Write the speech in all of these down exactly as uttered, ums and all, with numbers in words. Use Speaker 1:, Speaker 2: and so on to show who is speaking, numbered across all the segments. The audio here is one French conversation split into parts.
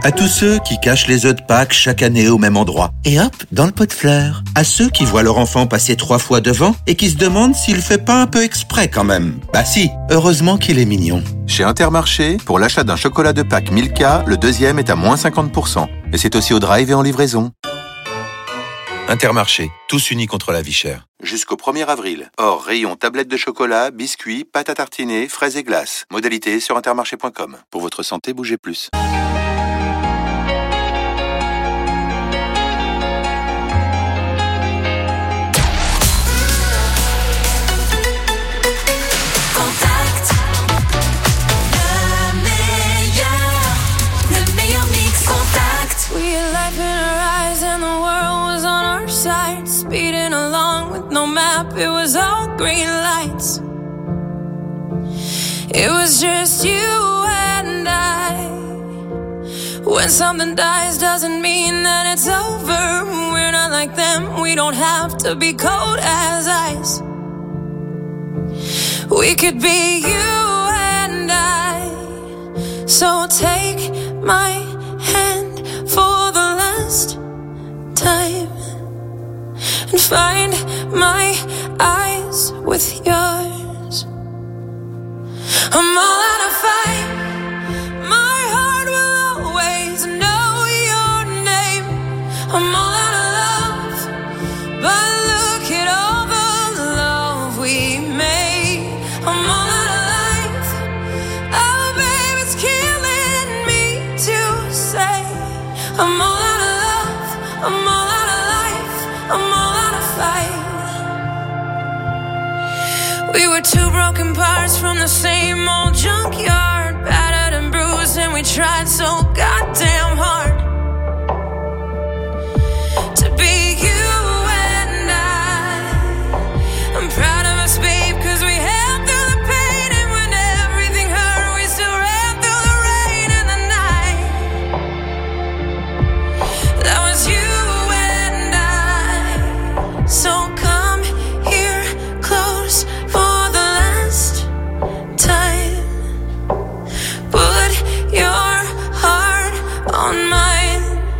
Speaker 1: À tous ceux qui cachent les œufs de Pâques chaque année au même endroit. Et hop, dans le pot de fleurs. À ceux qui voient leur enfant passer trois fois devant et qui se demandent s'il fait pas un peu exprès quand même. Bah si, heureusement qu'il est mignon.
Speaker 2: Chez Intermarché, pour l'achat d'un chocolat de Pâques Milka, le deuxième est à moins cinquante pour cent. Et c'est aussi au drive et en livraison. Intermarché, tous unis contre la vie chère. Jusqu'au premier avril. Hors rayon tablette de chocolat, biscuits, pâte à tartiner, fraises et glaces. Modalité sur intermarché point com. Pour votre santé, bougez plus.
Speaker 3: Speeding along with no map, it was all green lights. It was just you and I. When something dies doesn't mean that it's over. We're not like them, we don't have to be cold as ice. We could be you and I. So take my hand for the last time and find my eyes with yours. I'm all out of fight. My heart will always know your name. I'm all out of love, but look at all the love we made. I'm all out of life. Oh, babe, it's killing me to say. I'm all out of love. I'm all out of life. I'm all We were two broken parts from the same old junkyard, battered and bruised, and we tried so goddamn hard to be you and I. I'm proud of us, babe, cause we held through the pain, and when everything hurt, we still ran through the rain and the night. That was you and I. So come here close for on mine.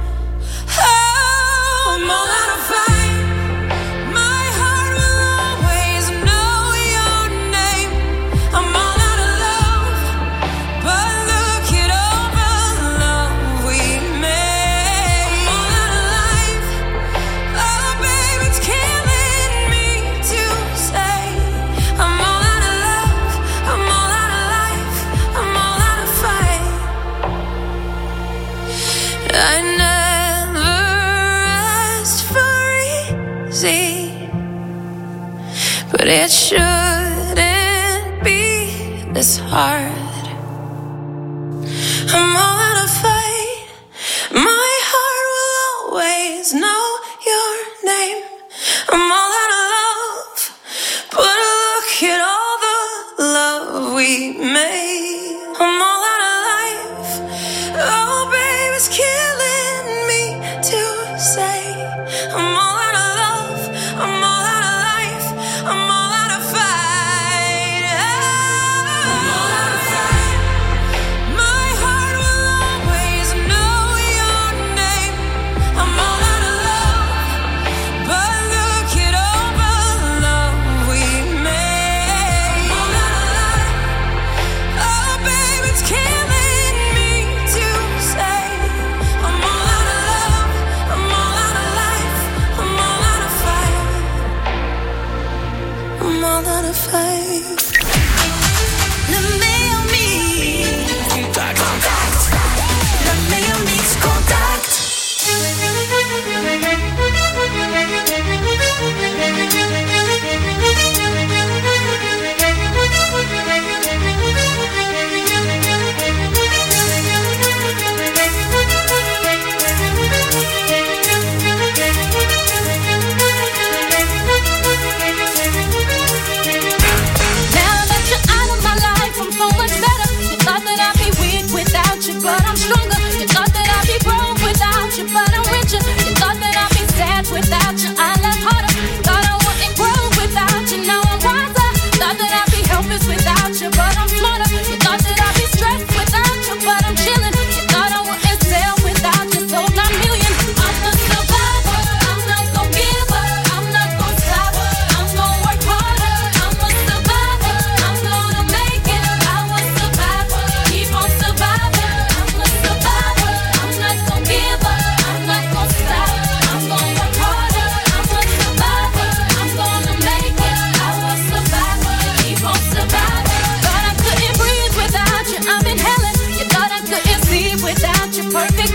Speaker 3: Oh, I'm all out of fight. My heart will always know your name. I'm all out of love, but look at all the love we made. I'm all out of life. Oh, babe, it's killing me to say. I'm all out of love. I'm all out of life. I'm all out of fight. I never asked for easy, but it shouldn't be this hard. I'm all out of fight. My heart will always know your name. I'm all out of love, but look at all the love we made. I'm all out of life. Oh, babe, it's killing me to say. I'm all out of love. I'm all out of life. I'm all out of fight. I'm all out of fight. My heart will always know your name. I'm all out of love, but look at all the love we made. I'm all out of life. Oh, babe, it's killing me to say. I'm all out of love. I'm all out of life. I'm all out of fight. I'm all out of fight. Le meilleur mix. Contact. Contact. Le meilleur mix. Contact.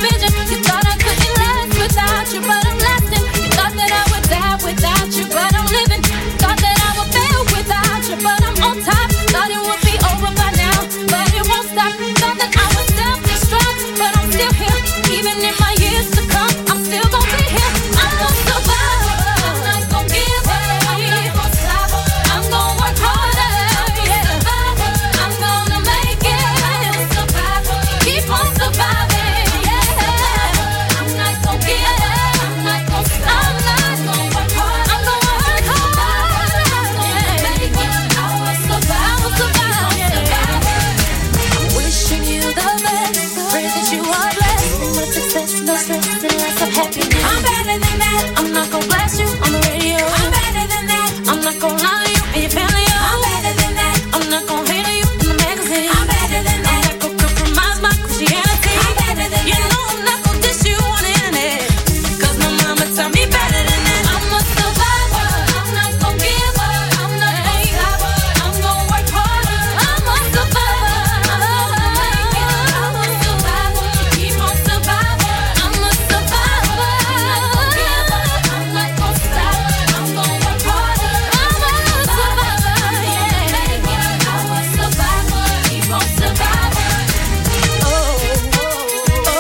Speaker 3: vision. You thought I couldn't last without you, but I'm lasting. You thought that I would die without you, but I'm living. Thought that I would fail without you, but I'm on top. Thought it would be over by now, but it won't stop. Thought that I would self-destruct, but I'm still here. Even in my years to come, I'm still gonna be here. I'm gonna survive. I'm not gonna give up. I'm not gonna stop. I'm gonna work harder. Yeah. I'm gonna make it. I'm survive. Keep on surviving. Yeah. I'm not gonna give up. I'm not gonna stop. I'm not gonna work hard. I'm gonna work hard. I'm gonna make it. I will survive. I will survive. Yeah. I'm wishing you the best. Pray that you are blessed. No success, no stress, and lots of happiness. I'm better than that. I'm not gonna blast you on the radio. I'm better than that. I'm not gonna lie to you and your family. I'm better than that. I'm not gonna hate on you in the magazine. I'm better than that. I'm not gonna compromise my Christianity. I'm better than you that. You know I'm not gonna diss you on the internet. Cause my mama taught me better than that. I'm a survivor. I'm not gonna give up. I'm not gonna stop. I'm gonna work harder. I'm a survivor. I'm gonna make it. I'm a survivor. Keep on surviving. I'm a survivor. I'm not gonna give up. I'm not gonna stop. I'm gonna work harder. I'm a survivor. Yeah. Make it. I'm a survivor. Keep on surviving. Oh, oh, oh,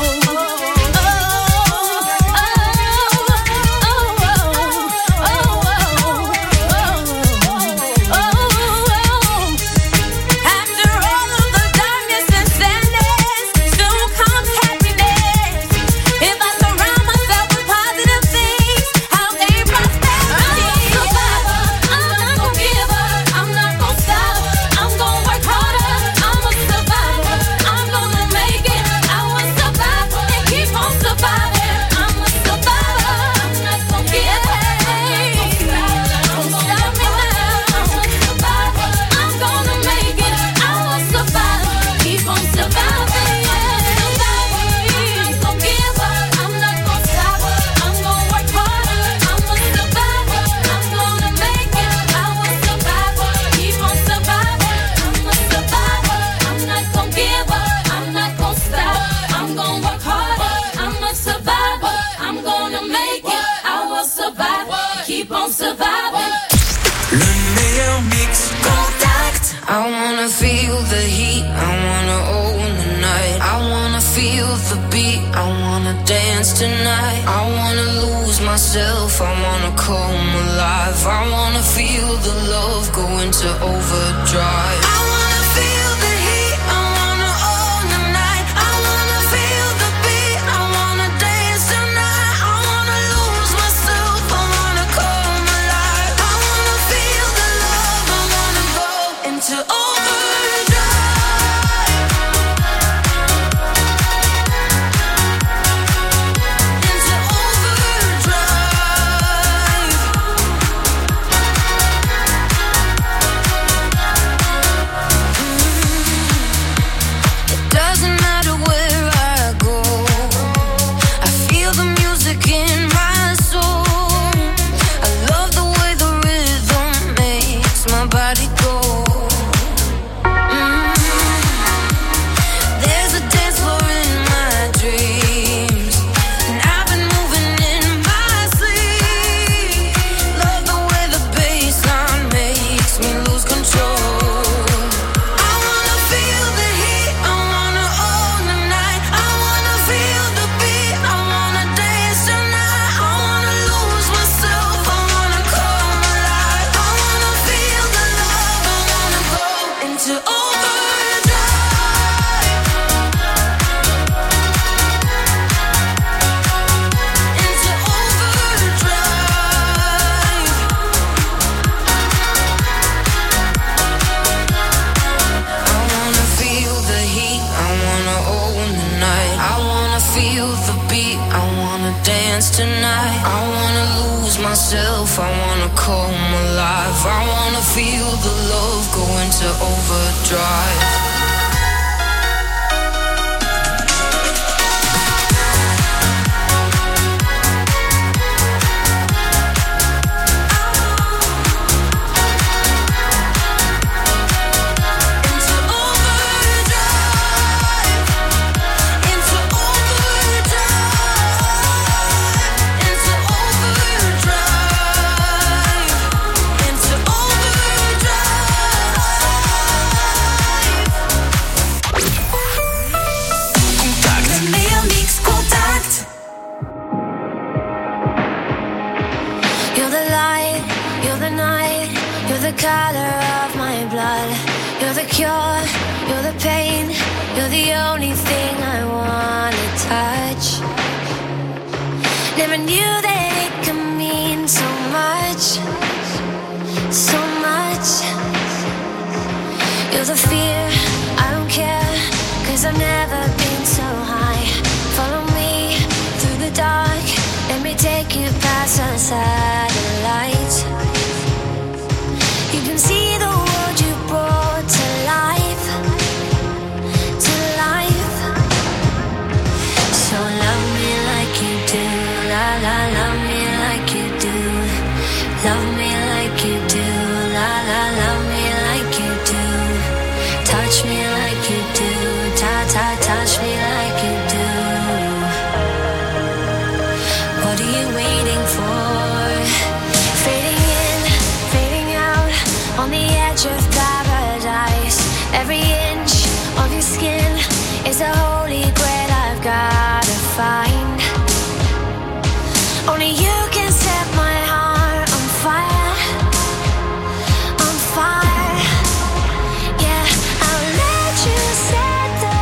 Speaker 3: after all of the darkness and sadness, soon comes happiness. If I surround myself with positive things, I'll gain prosperity. I'm a survivor. I'm not gonna give up. I'm not gonna stop. I'm gonna work harder. I'm a survivor. I'm gonna make it. I will survive and keep on surviving. I'm a survivor. I'm not gonna give up. Don't stop me now. I'm a survivor. I'm gonna make it. I will survive. Keep on surviving. I'm not gonna give up. I'm not gonna stop. I'm gonna work harder. I'm a survivor. I'm gonna make it. I will survive. Keep on surviving. I'm a survivor. I'm not gonna give up. I'm not gonna stop. I'm gonna work harder. I'm a survivor. I'm gonna make it. I will survive. Keep on surviving.
Speaker 4: Le meilleur mix.
Speaker 3: Contact.
Speaker 5: I wanna feel the heat, I wanna own the night. I wanna feel the beat, I wanna dance tonight. I wanna lose myself, I wanna come alive. I wanna feel the love go into overdrive. I wanna feel the heat, I wanna own the night. I wanna feel the beat, I wanna dance tonight. I wanna lose myself, I wanna come alive. I wanna feel the love, I wanna go into overdrive. Into overdrive. It doesn't matter where I go, I feel the music in my soul. I love the way the rhythm makes my body go. Mm. There's a dance floor in my dreams, and I've been moving in my sleep. Love the way the bass line makes me lose control. I wanna feel the heat, I wanna own the night. I wanna feel the beat, I wanna dance tonight. I wanna lose myself, I wanna come alive. I wanna feel the love, I wanna go into overdrive. Into overdrive. I wanna feel the heat, I wanna own the night. I wanna feel the beat, I wanna dance tonight. I wanna lose myself, I wanna come alive. I wanna feel the love go into overdrive. Into overdrive. Into overdrive.
Speaker 3: color of my blood. You're the cure, you're the pain. You're the only thing I wanna touch. Never knew that it could mean so much, so much. You're the fear, I don't care, 'cause I've never been so high. Follow me through the dark, let me take you past the satellites. You can see the world you brought to life, to life. So love me like you do, la la, love me like you do. Love me like you do, la la, love me like you do. Touch me like you do, ta ta, touch me like you do. What are you waiting for? Fading in, fading out, on the edge of paradise. Every inch of your skin is a holy grail I've gotta find. Only you can set my heart on fire, on fire. Yeah, I'll let you set the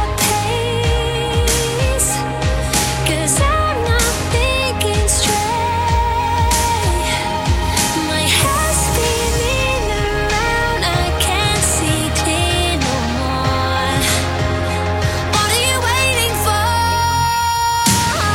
Speaker 3: pace, 'cause I'm not thinking straight. My head's spinning around, I can't see clear no more. What are you waiting for?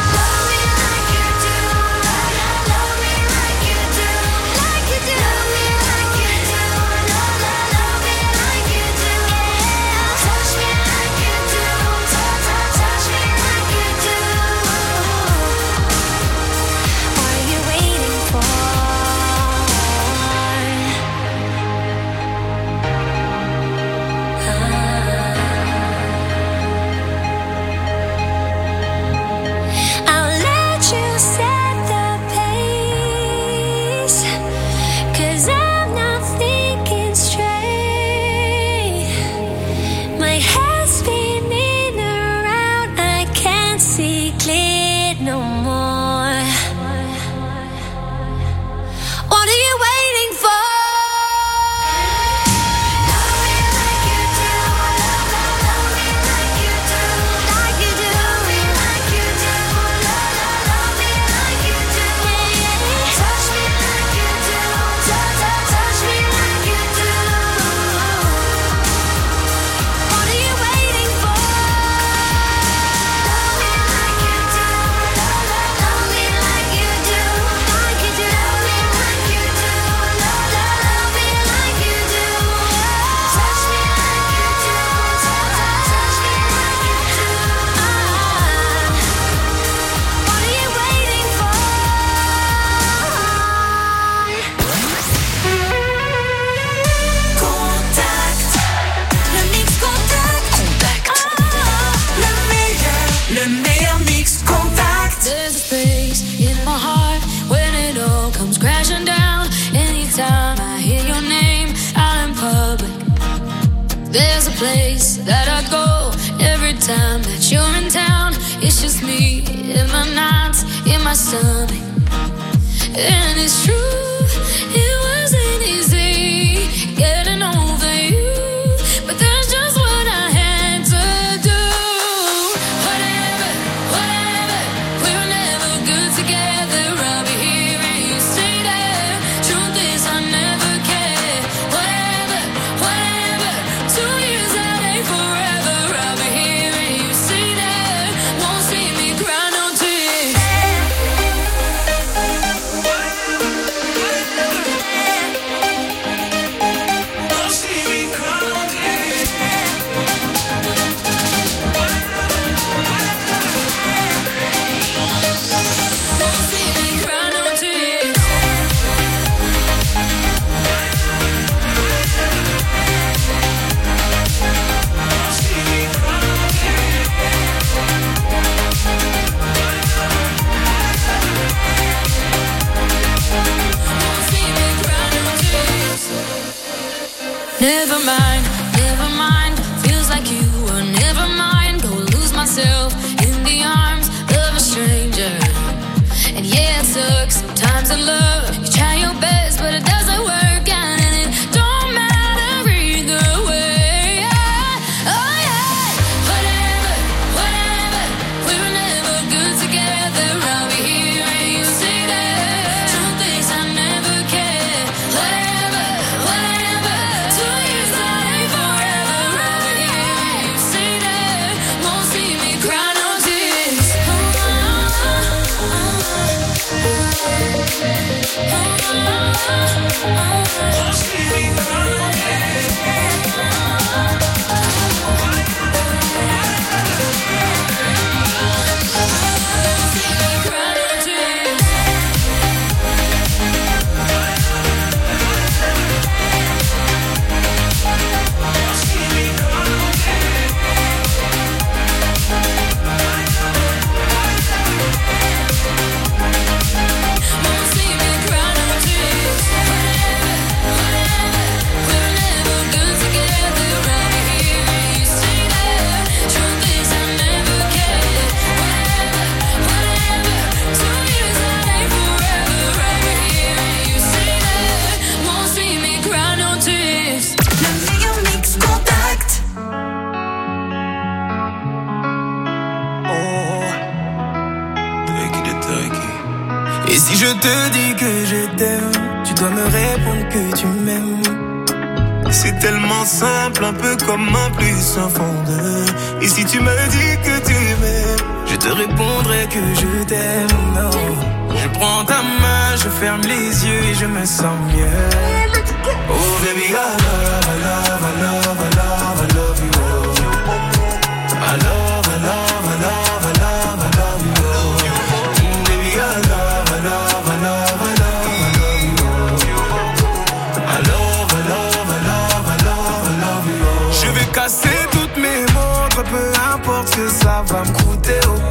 Speaker 4: Et si je te dis que je t'aime, tu dois me répondre que tu m'aimes. C'est tellement simple, un peu comme un plus un fond de. Et si tu me dis que tu m'aimes, je te répondrai que je t'aime. Non. Je prends ta main, je ferme les yeux et je me sens mieux. Oh baby, I love, I love, I love, I love, I love you. I love, I love, I love, I love, I love you. Baby, I love, I love, I love, I love, I love you. I love, I love, I love, I love, I love you. Je vais casser toutes mes montres, peu importe ce que ça va me coûter. Oh.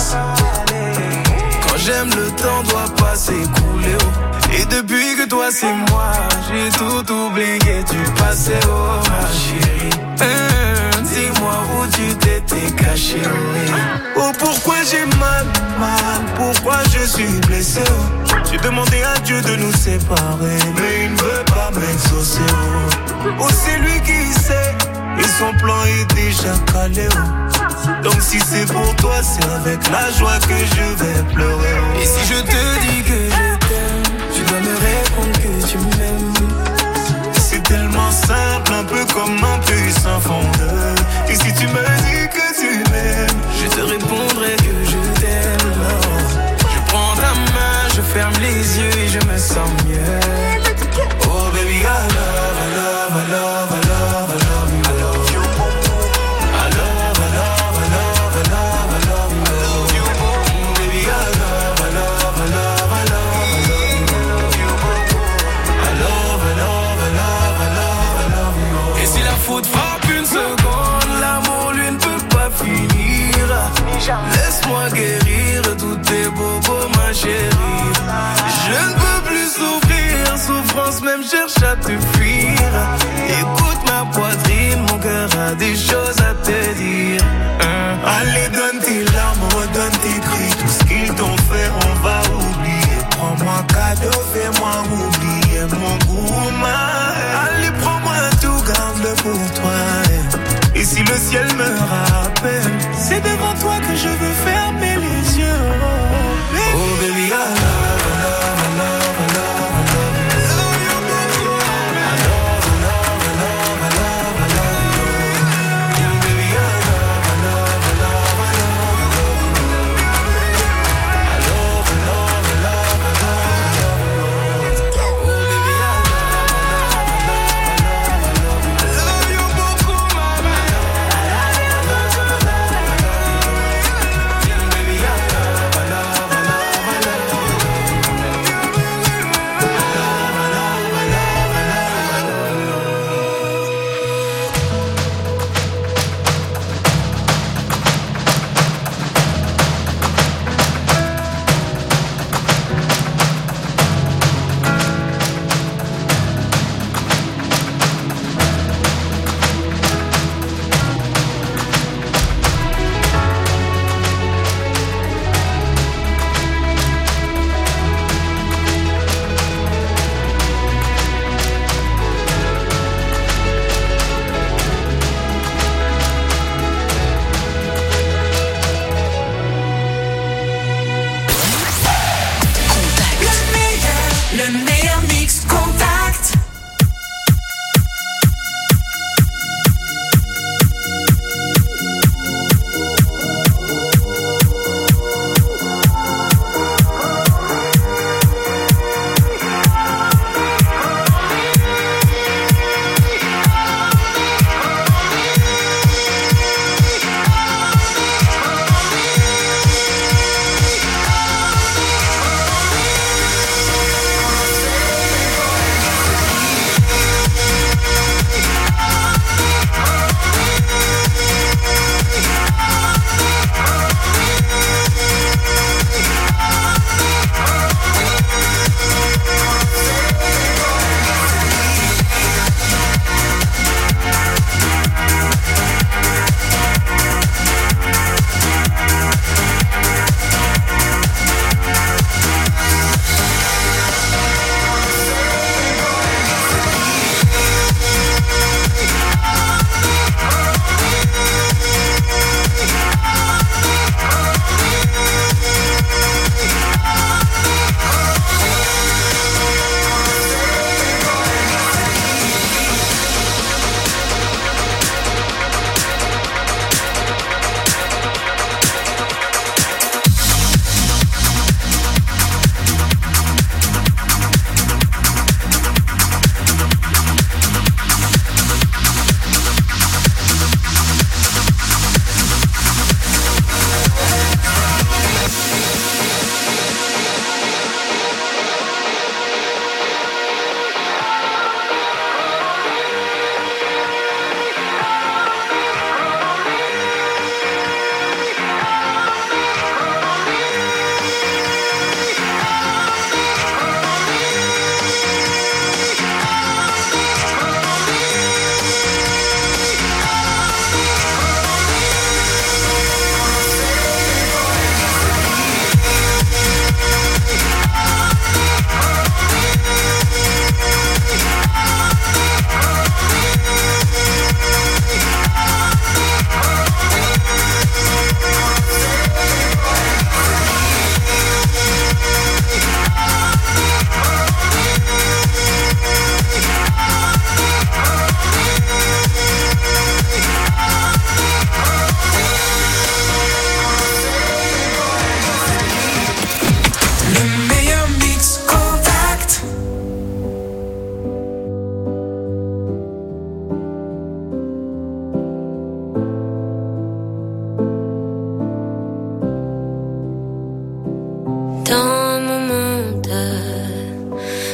Speaker 4: Quand j'aime, le temps doit pas s'écouler. Oh. Et depuis que toi c'est moi, j'ai tout oublié du passé. Oh ma chérie, euh, dis-moi où tu t'étais caché. Oh, oh pourquoi j'ai mal, mal, pourquoi je suis blessé. Oh. J'ai demandé à Dieu de nous séparer, mais il ne veut pas m'exaucer. Oh, oh c'est lui qui sait, et son plan est déjà calé. Oh. Donc si c'est pour toi, c'est avec la joie que je vais pleurer. Oh. Et si je te dis que je t'aime, tu dois me répondre que tu m'aimes. C'est tellement simple, un peu comme un puissant fondeur. Et si tu me dis que tu m'aimes, je te répondrai que je t'aime. Oh. Je prends ta main, je ferme les yeux et je me sens mieux. Oh baby, I love, I love, I love, I love, I love you. I love, I love, I love, I love, I love you. Baby, I love, I love, I love, I love, I love you. I love, I love, I love, I love, I love you. Et si la faute frappe une seconde, l'amour lui ne peut pas finir. Laisse-moi guérir tous tes bobos, ma chérie. Je ne peux plus souffrir, souffrance même cherche à te fuir. Écoute ma poitrine, mon cœur a des choses à te dire. hein. Allez donne tes larmes, redonne tes cris. Tout ce qu'ils t'ont fait on va oublier. Prends-moi cadeau, fais-moi oublier mon goût. Allez prends-moi tout, garde-le pour toi. Et si le ciel me rappelle, c'est devant toi que je veux fermer les yeux. Oh baby, I love, I love, I love, I love, I love you. I love, I love, I love, I love, I love you. Baby, I love, I love, I love, I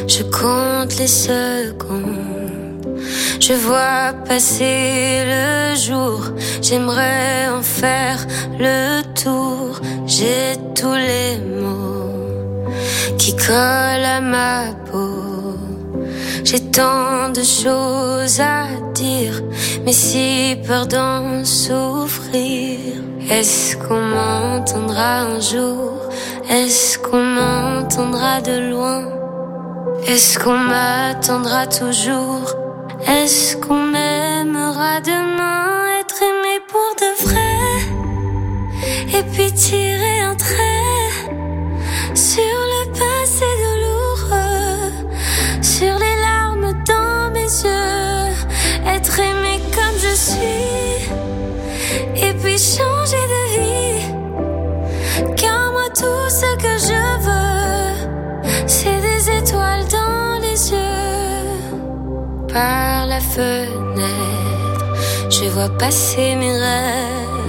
Speaker 5: Je compte les secondes, je vois passer le jour. J'aimerais en faire le tour. J'ai tous les mots qui collent à ma peau. J'ai tant de choses à dire, mais si peur d'en souffrir. Est-ce qu'on m'entendra un jour? Est-ce qu'on m'entendra de loin? Est-ce qu'on m'attendra toujours? Est-ce qu'on m'aimera demain? Être aimé pour de vrai, et puis tirer un trait sur le passé douloureux, sur les larmes dans mes yeux. Être aimé comme je suis, et puis changer de vie. Car moi tout ce que je veux, c'est des étoiles dans les yeux. Par la fenêtre, je vois passer mes rêves.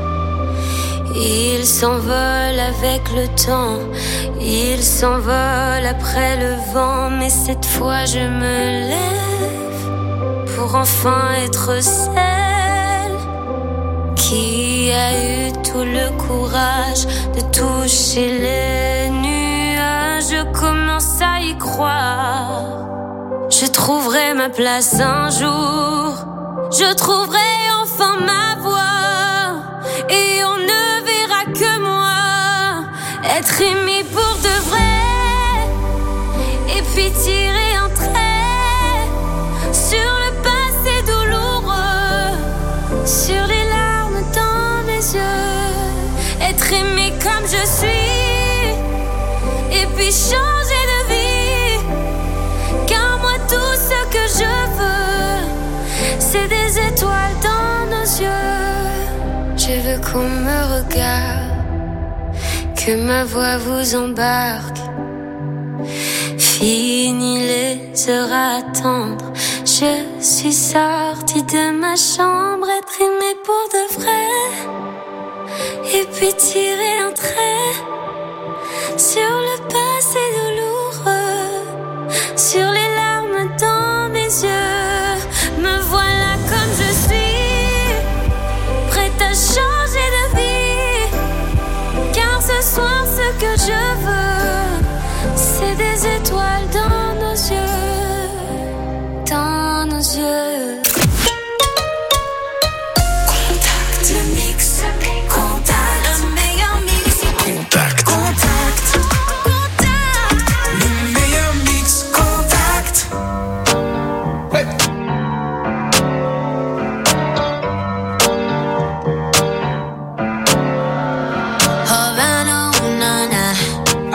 Speaker 5: Ils s'envolent avec le temps, ils s'envolent après le vent. Mais cette fois je me lève pour enfin être celle qui a eu tout le courage de toucher les nuages. Je commence à y croire. Je trouverai ma place un jour. Je trouverai enfin ma voix. Et on ne verra que moi. Être aimé pour de vrai. Et puis tirer un trait sur le passé douloureux, sur les larmes dans mes yeux. Être aimé comme je suis, et puis changer de vie. Car moi tout ce que je veux, c'est des étoiles dans nos yeux. Je veux qu'on me regarde, que ma voix vous embarque. Fini les heures à attendre, je suis sortie de ma chambre. Être aimée pour de vrai, et puis tirer un trait sur le passé douloureux, sur les larmes dans mes yeux. Me voilà comme je suis, prête à changer de vie. Car ce soir ce que je veux, c'est des étoiles dans nos yeux, dans nos yeux. Contact, le mix. Contact, le meilleur mix.
Speaker 4: Contact.
Speaker 5: Contact. Contact.
Speaker 4: Le meilleur mix. Contact. Ouais.
Speaker 5: Havana, na na.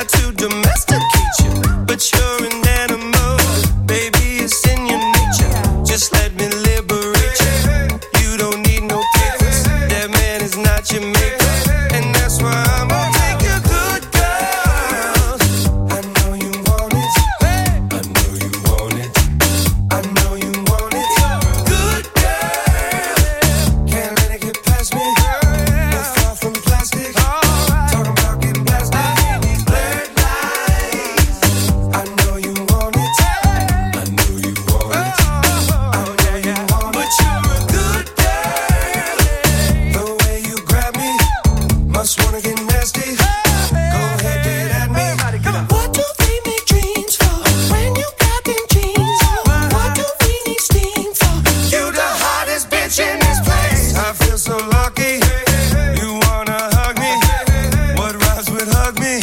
Speaker 4: try to domesticate you, but you're an animal. Baby, it's in your nature. Just let me liberate you. You don't need no papers. That man is not your maker, and that's why I'm gonna take your good girl. I know you want it. I know you want it. I know you want it. Good girl. Can't let it get past me. We're far from plastic. Talking about getting blasted. These blurred lines. I know you want it. I know you want it. I know you want it. But you're a good girl. The way you grab me, must wanna get nasty. Go ahead, get at me. What do we make dreams for when you got them jeans on? What do we need steam for? You the hottest bitch in this place. I feel so lucky. You wanna hug me? What rhymes with hug me?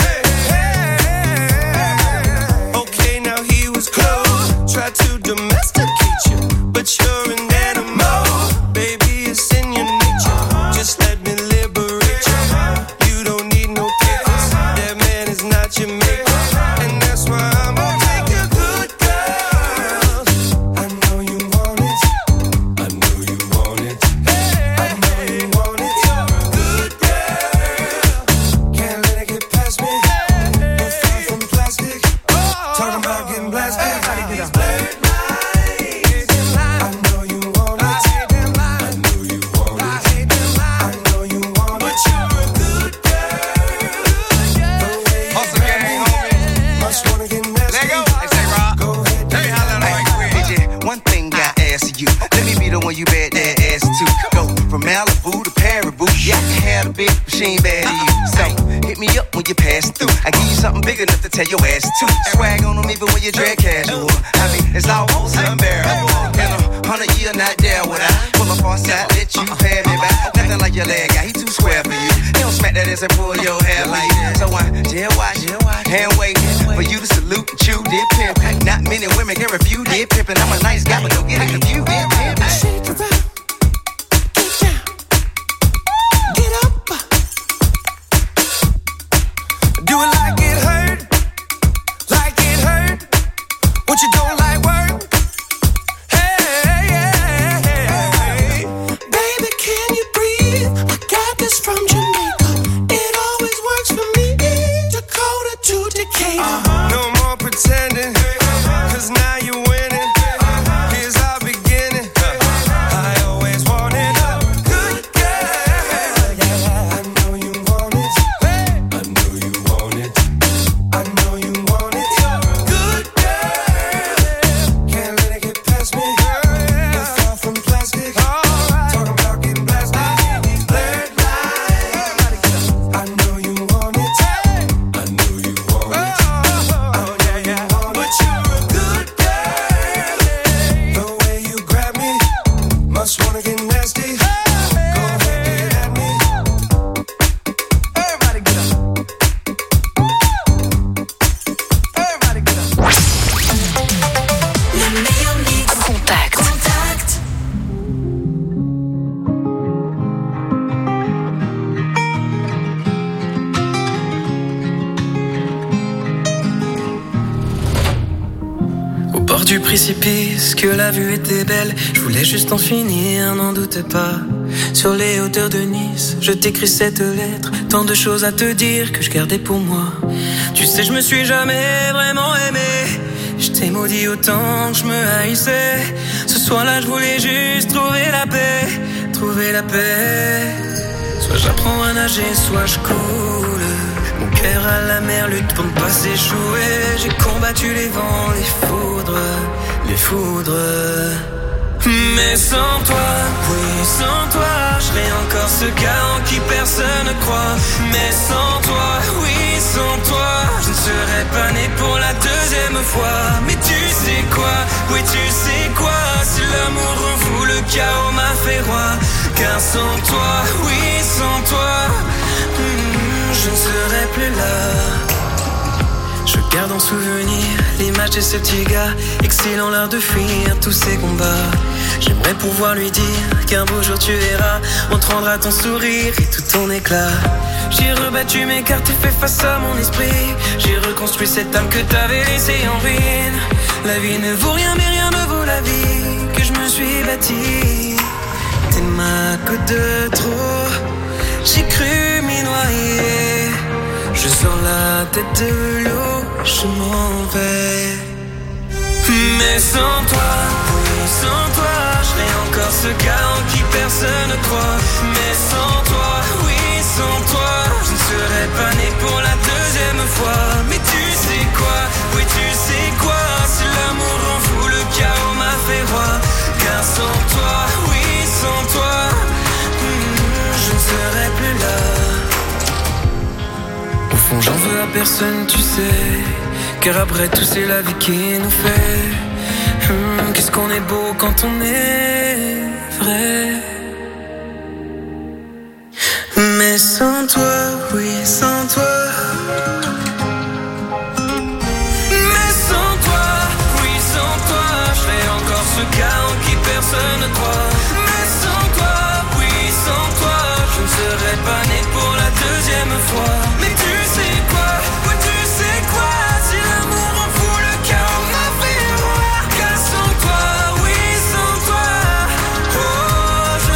Speaker 4: Okay, now he was close. Tried to domesticate you, but you're an animal. Baby, it's in your nature. Just let me liberate you. You don't need no papers. That man is not your maker, and that's why I'm gonna take your good girl. I know you want it. I know you want it. I know you want it. Good girl. Can't let it get past me. We're far from plastic. Talking about getting blasted. These blurred lines. I know you want it. I know you want it. I know you want it. But you're a good girl. The way you
Speaker 6: Hustle gang, homie.
Speaker 4: must wanna get nasty.
Speaker 6: Let go. Hey, say, Rob.
Speaker 4: Go ahead,
Speaker 6: Let me holler right quick.
Speaker 7: D J, one thing I ask you. Let me be the one you bet that ass to. Go from Malibu to Paribu. Yeah, I can have a big machine bad to you. So hit me up when you pass through. I give you something big enough to tell your ass to. Swag on them even when you drag casual. I mean, it's almost unbearable. In a hundred year, not there would I pull up on side, let you pay me back. Nothing like your leg guy, he too square for you. He don't smack that ass and pull your hair like that. So I jail watch, hand waiting for you to salute and chew dip pimp. Not many women can refuse dip pimpin'. I'm a nice guy, but don't get it confused. Dip pimp.
Speaker 4: Shake it around. Get down. Get up. Do it like it hurt. Like it hurt. What you don't like work. Hey, hey, hey. Baby, can you breathe? I got this from Jamaica. It always works for me. Dakota to Decatur. No more pretending. Cause now you're winning. Here's our beginning. I always wanted a good girl. I know you want it. I know you want it. I know you want it. Good girl. Can't let it get past me. We're far from plastic. Talking about getting blasted. These blurred lines. I know you want it. I know you want it. Oh yeah, yeah. But you're a good girl. The way you grab me, must wanna get nasty. Go ahead, get at me. Everybody get up. Everybody get up.
Speaker 3: Le meilleur mix. Contact. Contact.
Speaker 8: Au bord du précipice, que la vue était belle. Je voulais juste en finir, n'en doute pas. Sur les hauteurs de Nice, je t'écris cette lettre. Tant de choses à te dire que je gardais pour moi. Tu sais, je me suis jamais vraiment aimé. Je t'ai maudit autant que je me haïssais. Ce soir-là, je voulais juste trouver la paix. Trouver la paix. Soit j'apprends à nager, soit je coule. Mon cœur à la mer lutte pour ne pas s'échouer. J'ai combattu les vents, les foudres, les foudres. Mais sans toi, oui, sans toi, je serai encore ce gars en qui personne ne croit. Mais sans toi, oui, sans toi, je ne serais pas né pour la deuxième fois. Mais tu sais quoi, oui, tu sais quoi, si l'amour en vous, le chaos m'a fait roi. Car sans toi, oui, sans toi, hmm, je ne serais plus là. Je garde en souvenir l'image de ce petit gars, excellant l'art de fuir tous ces combats. J'aimerais pouvoir lui dire qu'un beau jour tu verras, on te rendra ton sourire et tout ton éclat. J'ai rebattu mes cartes et fait face à mon esprit. J'ai reconstruit cette âme que t'avais laissée en ruine. La vie ne vaut rien mais rien ne vaut la vie que je me suis bâtie. T'es ma goutte de trop, j'ai cru m'y noyer. Je sors la tête de l'eau, je m'en vais. Mais sans toi, oui sans toi, je serai encore ce gars en qui personne ne croit. Mais sans toi, oui sans toi, je ne serais pas né pour la deuxième fois. Mais tu sais quoi, oui tu sais quoi, si l'amour rend fou, le chaos m'a fait roi. Car sans toi, oui sans toi, hmm, je ne serais plus là. Au fond j'en veux à personne tu sais, car après tout c'est la vie qui nous fait. Hum, qu'est-ce qu'on est beau quand on est vrai. Mais sans toi, oui sans toi. Mais sans toi, oui sans toi, je serai encore ce gars en qui personne ne croit. Mais sans toi, oui sans toi, je ne serais pas né pour la deuxième fois. Mais tu sais quoi, oui tu sais quoi, si l'amour en fout le chaos m'a fait roi. Car sans toi, oui sans toi, oh je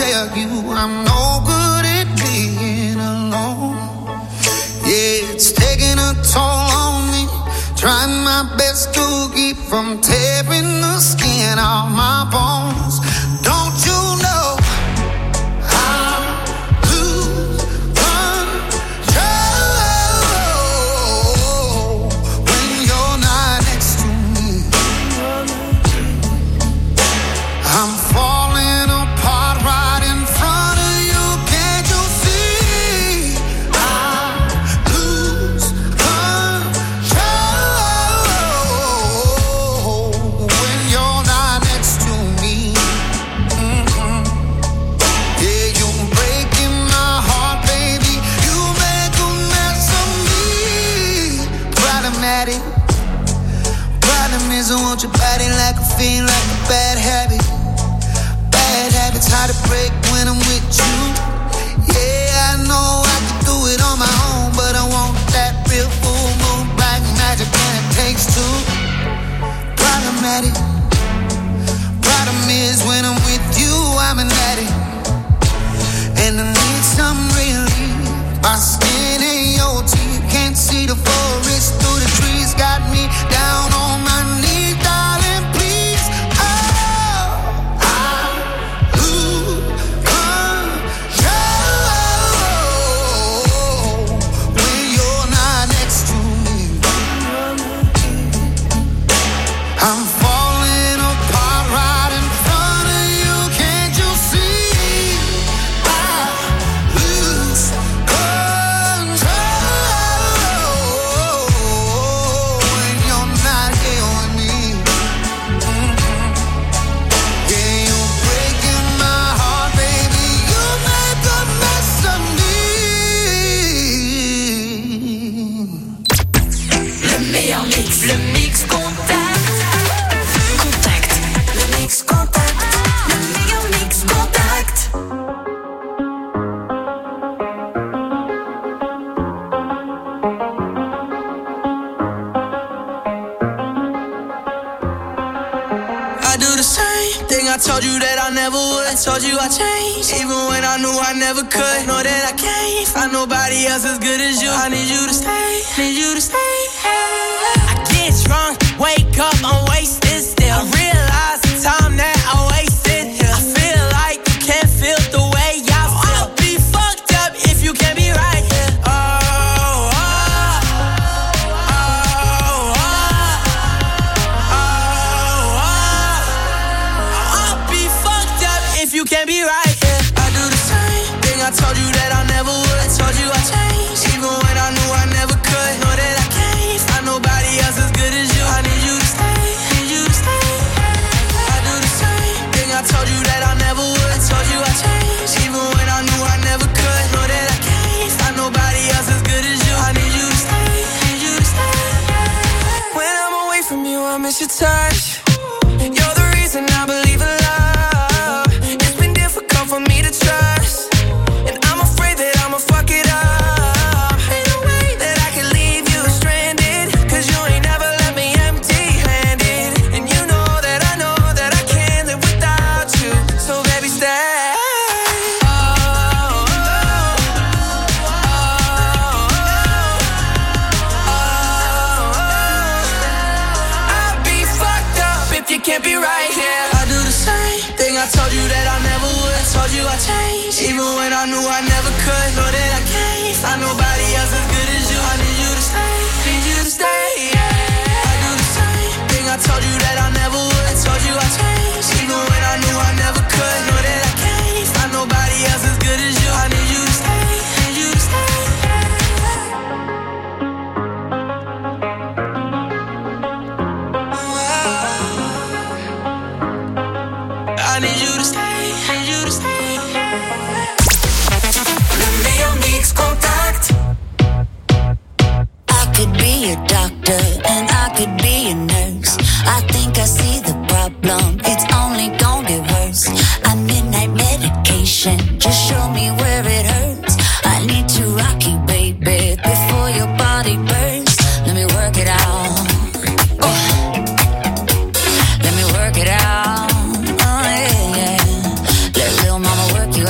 Speaker 9: tell you I'm no good at being alone. Yeah, it's taking a toll on me. Trying my best to keep from tearing the skin off my bones. Don't you know I lose control when you're not next to me? I'm falling apart right in front of you. Can't you see? I lose control when you're not next to me. Mm-hmm. Yeah, you're breaking my heart, baby. You make a mess of me. Problematic. Problem is I want your body like a fiend, like a bad habit. Bad habits hard to break when I'm with you. Yeah, I know I can do it on my own, but I want that real full moon black magic, and it takes two. Problematic. Problem is when I'm with you, I'm an addict, and I need some relief. My skin and your teeth can't see the forest through the trees. Got me down on my knees, darling, please. Oh, I lose control when you're not next to me. I'm falling apart right in front of you. Can't you see? I lose control when you're not here with me. Mhm. Yeah, you're breaking my heart, baby. You make a mess of me.
Speaker 3: Le meilleur mix, le mix contact. Contact, le mix contact. Le meilleur mix contact.
Speaker 8: I do the same thing I told you that I never would. I told you I changed, even when I knew I never could. Know that I can't find nobody else as good as you. I need you to stay, need you to stay. I get drunk, wake up, I'm wasted still. I realize the time that I wasted here. I feel like you can't feel the way I feel. I'll be fucked up if you can't be right here. Oh, oh, oh, oh, oh, oh. I'll be fucked up if you can't be right here. I do the same thing I told you that I never would. I told you I changed, even when I knew I never could. Know that I can't find nobody else as good as you. I need you to stay, need you to stay. I do the same thing I told you that I never would. I told you I changed, even when I knew I never could. Know that I can't find nobody else as good as you. I need you to stay, need you to stay. When I'm away from you, I miss your touch. You're the reason I believe in love. It's been difficult for me to trust, and I'm afraid that I'ma fuck it up. Ain't no way that I can leave you stranded, 'cause you ain't never left me empty-handed. And you know that I know that I can't live without you. So baby, stay. Oh, oh, oh, oh, oh. I'll be fucked up if you can't be right here. I do the same thing I told you that I never would. I told you I changed, even when I knew I never could. Know that I can't find nobody else as good as you. I need you to stay, need you to stay. Yeah. I do the same thing I told you that I never would. I told you I changed, even when I knew I never could. Know that I can't find nobody else as good as you. I need you to stay, need you to stay. I need you to stay, need you to stay.
Speaker 3: Le meilleur mix contact.
Speaker 10: I could be a doctor and I could be a nurse. I think I see the problem, it's only gonna get worse. I'm midnight medication, just show me where it hurts. I need to rock you, baby, before your body burns. Let me work it out. Oh. Let me work it out. Oh, yeah, yeah. Let little mama work you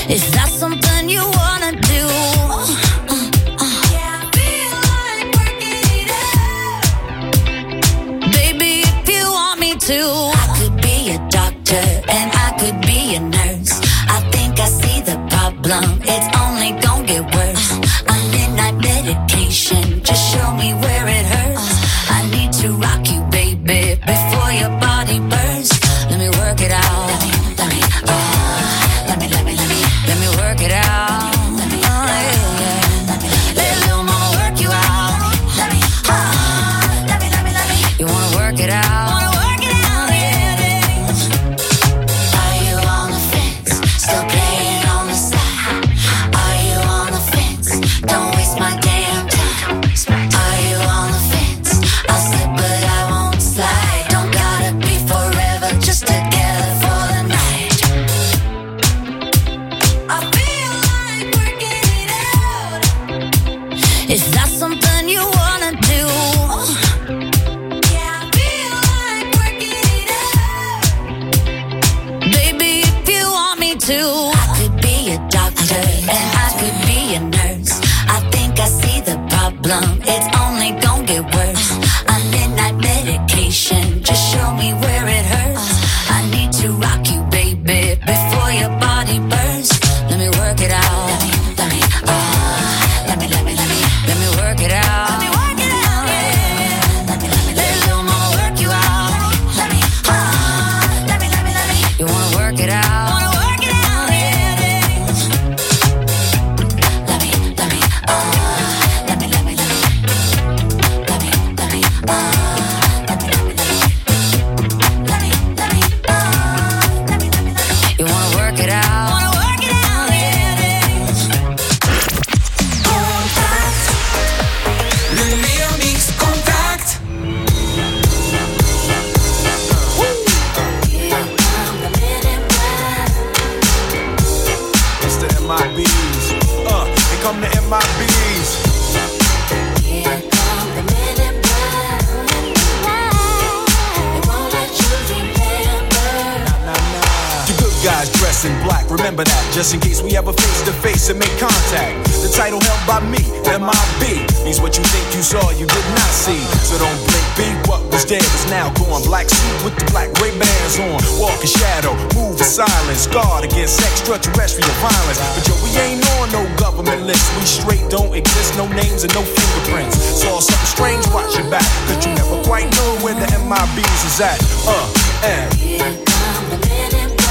Speaker 10: If that's something you wanna do. Too. I could be a doctor and I could be a nurse. I think I see the problem, it's only gonna get worse. A midnight medication, just show me where it hurts. I need to rock you, baby, before your body bursts. Let me work it out. Let me, let me, uh, let me, let me, let me, let me work it out. Let me, uh, yeah, yeah. Let me, let little mama work you out. Let me, uh, let me, let me, let me. You wanna work it out? It's only gonna get worse. A midnight medication, just show me where it hurts. I need to rock you, baby, before your body bursts. Let me work it out. Let me, let me, uh, let me, let me, let me, let me work it out. Let me work it out. Yeah. Let me, let me, let little mama work you out. Let me, uh, let me, let me, let me. You wanna work it out?
Speaker 11: Remember that, just in case we ever face to face and make contact. The title held by me, M I B, means what you think you saw, you did not see. So don't blink, be what was dead is now gone. Black suit with the black Ray Bans on. Walk in shadow, move in silence. Guard against extraterrestrial violence. But yo, we ain't on no government list. We straight don't exist, no names and no fingerprints. Saw something strange, watch your back, cause you never quite know where the M I Bs is at. Uh, and here come the men in black.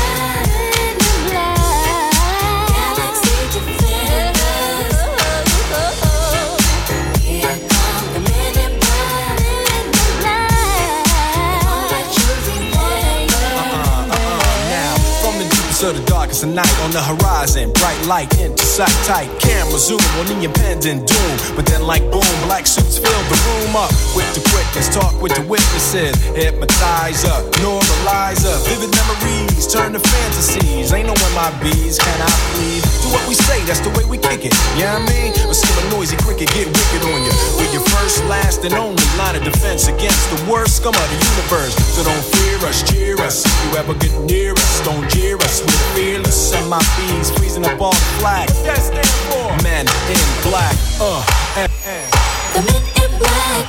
Speaker 11: To the darkest of night on the horizon, bright light into sight tight. Camera zoom on the impending doom, but then like boom, black suits fill the room up with the quickness. Talk with the witnesses, hypnotizer, normalizer, vivid memories turn to fantasies. Ain't no M I Bs, can I please? Do what we say, that's the way we kick it. You know what I mean? Or skip a noisy cricket, get wicked on you. We're your first, last, and only line of defense against the worst scum of the universe. So don't fear us, cheer us. If you ever get near us, don't jeer us. We're fearless, M I Bs freezing up all the flag. What that stand for? Men in black. Uh, and, and. The men in black.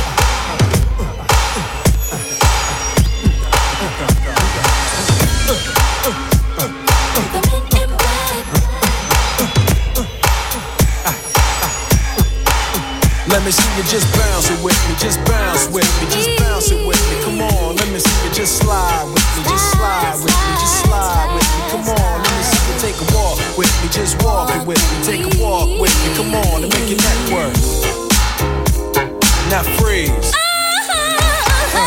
Speaker 11: Let me see you just bounce it with me, just bounce with me, just bounce it with me. Come on, let me see you just slide with me, just slide with me, just slide with me. Come on, let me see you take a walk with me, just walk it with me, take a walk with me. Come on, and make your neck work. Now freeze. Uh.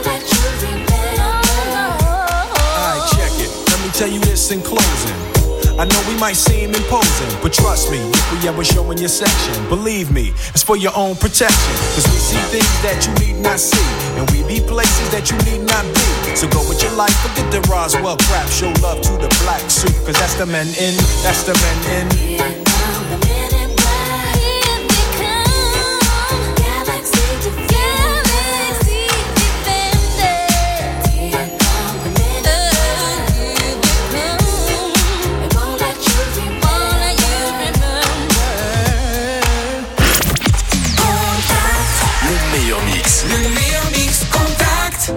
Speaker 11: Tell you this in closing, I know we might seem imposing, but trust me, if we ever show in your section, believe me, it's for your own protection. Cause we see things that you need not see, and we be places that you need not be. So go with your life, forget the Roswell crap, show love to the black suit, cause that's the men in, that's the men in.
Speaker 10: Here come the men in black. Here they come. Galaxy defenders. Here come the men in black. Here they come. They won't let you remember. Contact.
Speaker 12: Le meilleur mix.
Speaker 8: Le meilleur mix. Contact.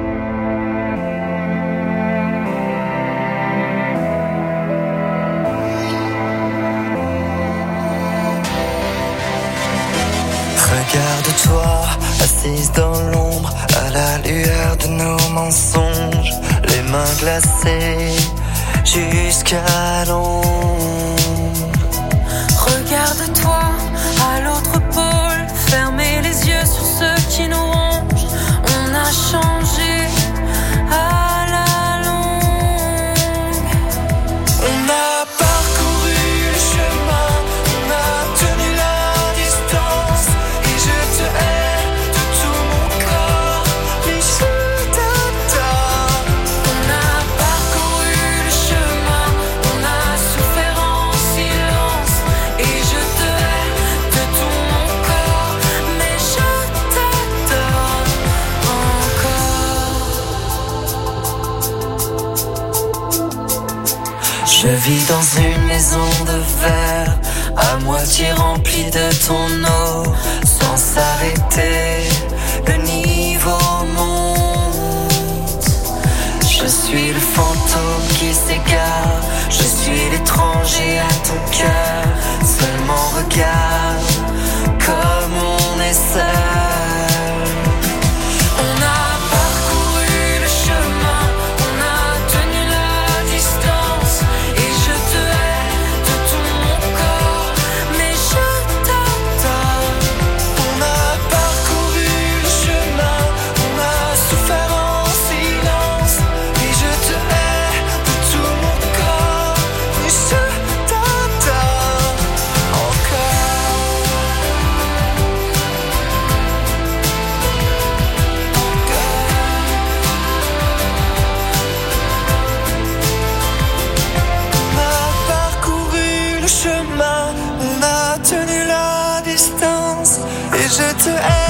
Speaker 13: Regarde-toi, assise dans l'ombre, à la lueur de nos mensonges, les mains glacées jusqu'à l'ombre.
Speaker 3: Regarde-toi à l'autre pôle, fermez les yeux sur ceux qui nous rongent. On a changé à la longue.
Speaker 13: On a parcouru le chemin, on a tenu la distance, et je te hais de tout mon corps, mais je t'adore.
Speaker 3: On a parcouru le chemin, on a souffert en silence, et je te hais de tout mon corps, mais je t'adore encore.
Speaker 13: Je vis dans une maison de verre, à moitié remplie de ton eau, sans s'arrêter, le niveau monte. Je suis le fantôme qui s'égare, je suis l'étranger à ton cœur, seulement regarde comme on est seul.
Speaker 3: On a parcouru le chemin, on a tenu la distance, et je te hais de tout mon corps, mais je t'adore.
Speaker 13: On a parcouru le chemin, on a souffert en silence, et je te hais de tout mon corps, mais je t'adore encore. On a parcouru le chemin, on a tenu la distance, et je te hais